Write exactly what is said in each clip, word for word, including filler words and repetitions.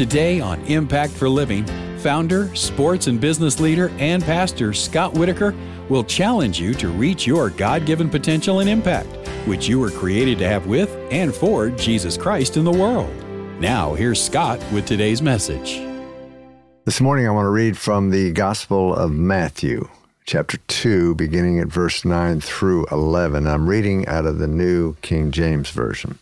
Today on Impact for Living, founder, sports and business leader, and pastor Scott Whitaker will challenge you to reach your God-given potential and impact, which you were created to have with and for Jesus Christ in the world. Now, here's Scott with today's message. This morning I want to read from the Gospel of Matthew, chapter two, beginning at verse nine through eleven. I'm reading out of the New King James Version.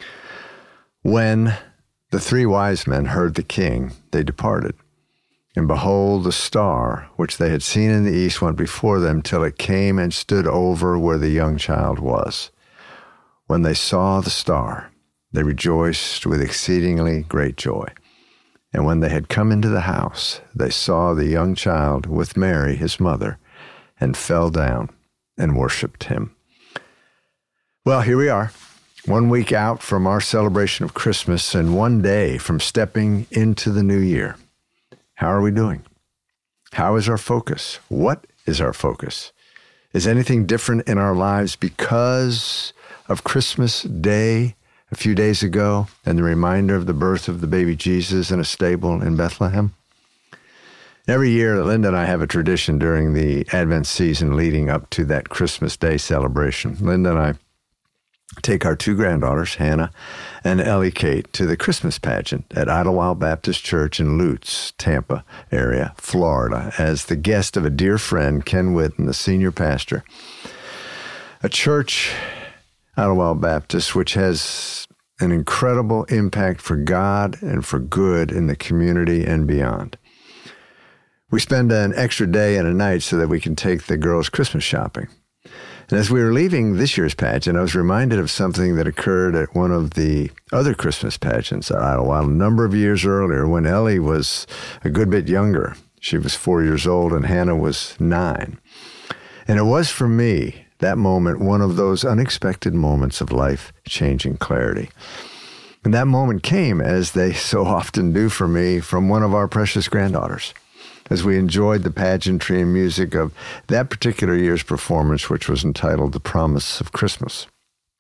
When the three wise men heard the king, they departed. And behold, the star, which they had seen in the east, went before them till it came and stood over where the young child was. When they saw the star, they rejoiced with exceedingly great joy. And when they had come into the house, they saw the young child with Mary, his mother, and fell down and worshipped him. Well, here we are, one week out from our celebration of Christmas and one day from stepping into the new year. How are we doing? How is our focus? What is our focus? Is anything different in our lives because of Christmas Day a few days ago and the reminder of the birth of the baby Jesus in a stable in Bethlehem? Every year, Linda and I have a tradition during the Advent season leading up to that Christmas Day celebration. Linda and I take our two granddaughters, Hannah and Ellie Kate, to the Christmas pageant at Idlewild Baptist Church in Lutz, Tampa area, Florida, as the guest of a dear friend, Ken Whitten, the senior pastor. A church, Idlewild Baptist, which has an incredible impact for God and for good in the community and beyond. We spend an extra day and a night so that we can take the girls Christmas shopping. And as we were leaving this year's pageant, I was reminded of something that occurred at one of the other Christmas pageants at Idlewild a number of years earlier when Ellie was a good bit younger. She was four years old and Hannah was nine. And it was for me, that moment, one of those unexpected moments of life-changing clarity. And that moment came, as they so often do for me, from one of our precious granddaughters, as we enjoyed the pageantry and music of that particular year's performance, which was entitled The Promise of Christmas.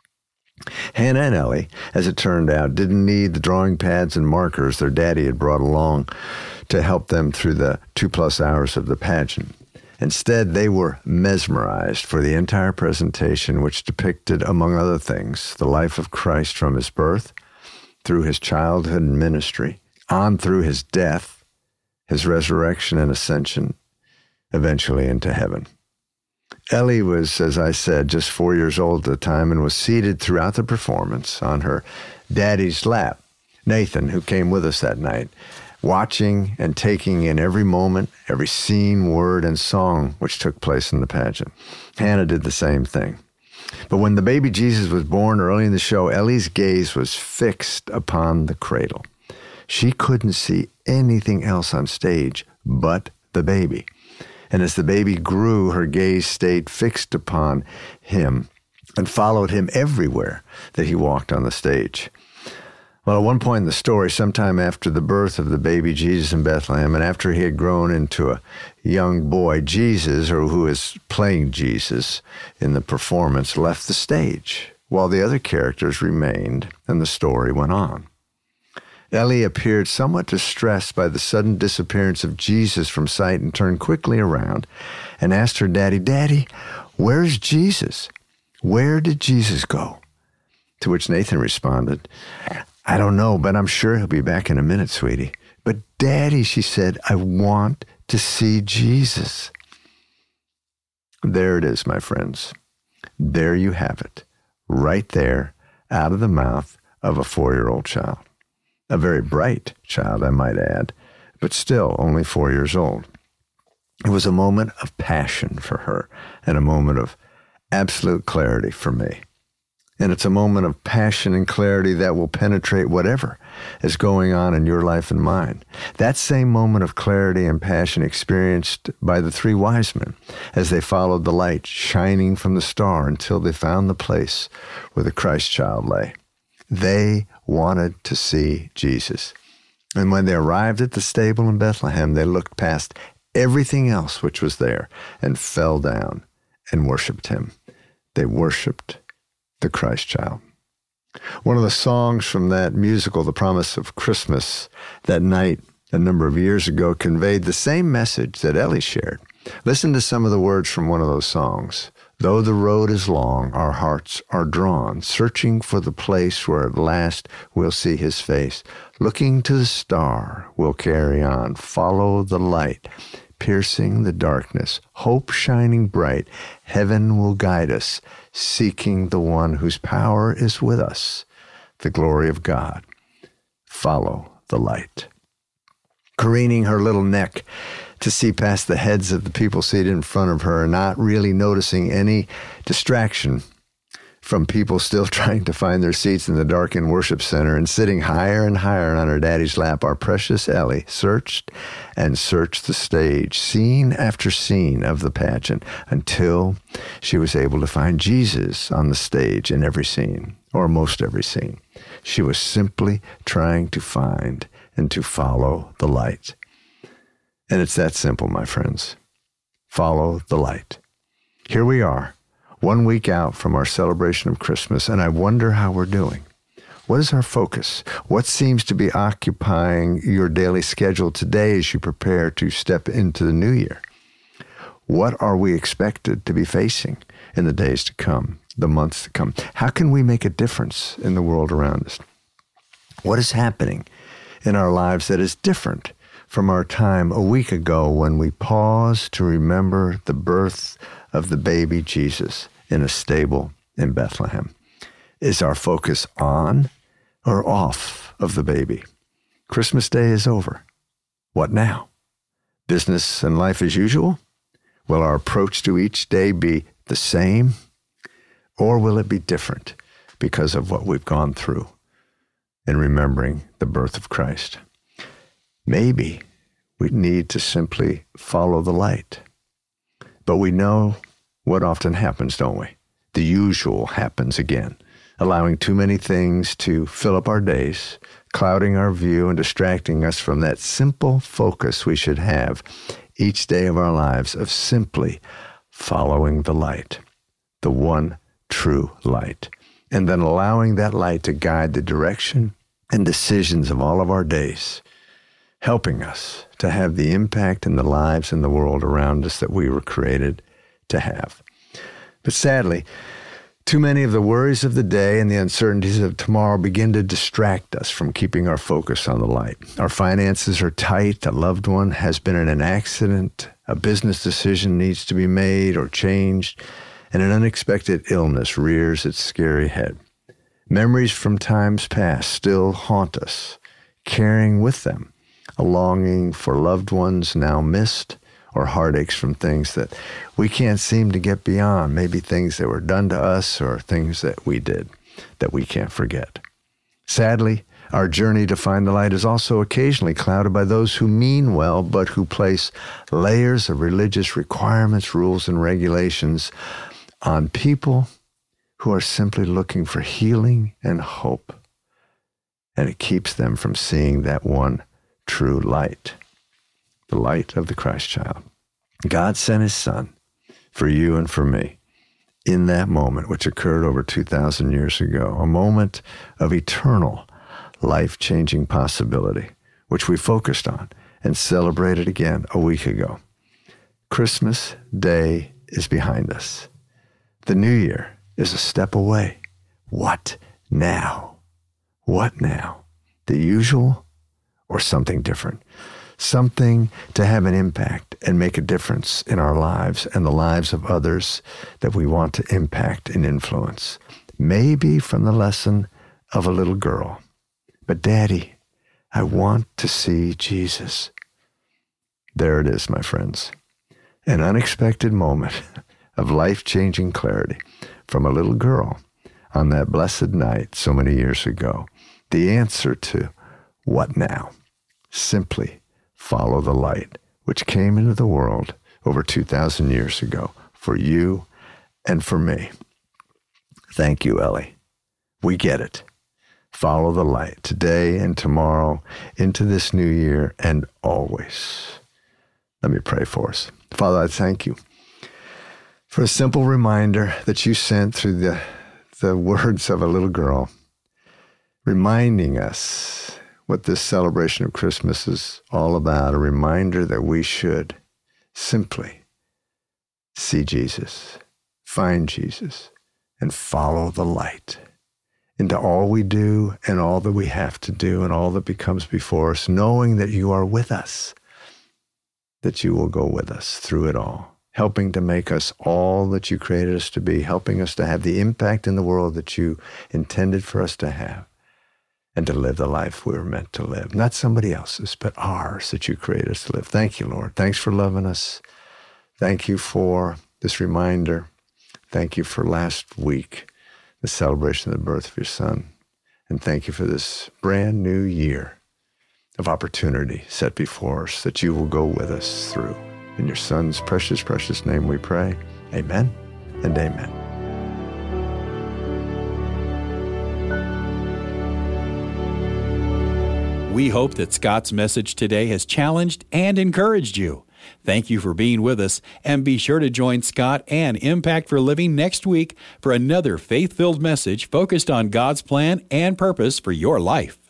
Hannah and Ellie, as it turned out, didn't need the drawing pads and markers their daddy had brought along to help them through the two-plus hours of the pageant. Instead, they were mesmerized for the entire presentation, which depicted, among other things, the life of Christ from his birth, through his childhood and ministry, on through his death, his resurrection and ascension, eventually into heaven. Ellie was, as I said, just four years old at the time and was seated throughout the performance on her daddy's lap, Nathan, who came with us that night, watching and taking in every moment, every scene, word, and song which took place in the pageant. Hannah did the same thing. But when the baby Jesus was born early in the show, Ellie's gaze was fixed upon the cradle. She couldn't see anything else on stage but the baby. And as the baby grew, her gaze stayed fixed upon him and followed him everywhere that he walked on the stage. Well, at one point in the story, sometime after the birth of the baby Jesus in Bethlehem, and after he had grown into a young boy, Jesus, or who is playing Jesus in the performance, left the stage, while the other characters remained, and the story went on. Ellie appeared somewhat distressed by the sudden disappearance of Jesus from sight and turned quickly around and asked her daddy, "Daddy, where's Jesus? Where did Jesus go?" To which Nathan responded, "I don't know, but I'm sure he'll be back in a minute, sweetie." "But Daddy," she said, "I want to see Jesus." There it is, my friends. There you have it, right there, out of the mouth of a four-year-old child. A very bright child, I might add, but still only four years old. It was a moment of passion for her and a moment of absolute clarity for me. And it's a moment of passion and clarity that will penetrate whatever is going on in your life and mine. That same moment of clarity and passion experienced by the three wise men as they followed the light shining from the star until they found the place where the Christ child lay. They wanted to see Jesus. And when they arrived at the stable in Bethlehem, they looked past everything else which was there and fell down and worshiped him. They worshiped the Christ child. One of the songs from that musical, The Promise of Christmas, that night a number of years ago, conveyed the same message that Ellie shared. Listen to some of the words from one of those songs. Though the road is long, our hearts are drawn, searching for the place where at last we'll see his face. Looking to the star, we'll carry on, follow the light, piercing the darkness, hope shining bright. Heaven will guide us, seeking the one whose power is with us, the glory of God. Follow the light. Careening her little neck to see past the heads of the people seated in front of her, not really noticing any distraction from people still trying to find their seats in the darkened worship center, and sitting higher and higher on her daddy's lap, our precious Ellie searched and searched the stage, scene after scene of the pageant, until she was able to find Jesus on the stage in every scene, or most every scene. She was simply trying to find and to follow the light. And it's that simple, my friends. Follow the light. Here we are, one week out from our celebration of Christmas, and I wonder how we're doing. What is our focus? What seems to be occupying your daily schedule today as you prepare to step into the new year? What are we expected to be facing in the days to come, the months to come? How can we make a difference in the world around us? What is happening in our lives that is different from our time a week ago when we paused to remember the birth of the baby Jesus in a stable in Bethlehem? Is our focus on or off of the baby? Christmas Day is over. What now? Business and life as usual? Will our approach to each day be the same? Or will it be different because of what we've gone through in remembering the birth of Christ? Maybe we need to simply follow the light. But we know what often happens, don't we? The usual happens again, allowing too many things to fill up our days, clouding our view and distracting us from that simple focus we should have each day of our lives of simply following the light, the one true light, and then allowing that light to guide the direction and decisions of all of our days, helping us to have the impact in the lives and the world around us that we were created to have. But sadly, too many of the worries of the day and the uncertainties of tomorrow begin to distract us from keeping our focus on the light. Our finances are tight, a loved one has been in an accident, a business decision needs to be made or changed, and an unexpected illness rears its scary head. Memories from times past still haunt us, carrying with them a longing for loved ones now missed, or heartaches from things that we can't seem to get beyond, maybe things that were done to us or things that we did that we can't forget. Sadly, our journey to find the light is also occasionally clouded by those who mean well, but who place layers of religious requirements, rules, and regulations on people who are simply looking for healing and hope. And it keeps them from seeing that one true light, the light of the Christ child. God sent his son for you and for me in that moment, which occurred over two thousand years ago, a moment of eternal, life-changing possibility, which we focused on and celebrated again a week ago. Christmas Day is behind us. The new year is a step away. What now? What now? The usual or something different? Something to have an impact and make a difference in our lives and the lives of others that we want to impact and influence. Maybe from the lesson of a little girl. But Daddy, I want to see Jesus. There it is, my friends. An unexpected moment of life-changing clarity from a little girl on that blessed night so many years ago. The answer to what now? Simply follow the light, which came into the world over two thousand years ago for you and for me. Thank you, Ellie. We get it. Follow the light today and tomorrow into this new year and always. Let me pray for us. Father, I thank you for a simple reminder that you sent through the, the words of a little girl reminding us what this celebration of Christmas is all about, a reminder that we should simply see Jesus, find Jesus, and follow the light into all we do and all that we have to do and all that becomes before us, knowing that you are with us, that you will go with us through it all, helping to make us all that you created us to be, helping us to have the impact in the world that you intended for us to have, and to live the life we were meant to live. Not somebody else's, but ours that you created us to live. Thank you, Lord. Thanks for loving us. Thank you for this reminder. Thank you for last week, the celebration of the birth of your Son. And thank you for this brand new year of opportunity set before us that you will go with us through. In your Son's precious, precious name we pray. Amen and amen. We hope that Scott's message today has challenged and encouraged you. Thank you for being with us, and be sure to join Scott and Impact for Living next week for another faith-filled message focused on God's plan and purpose for your life.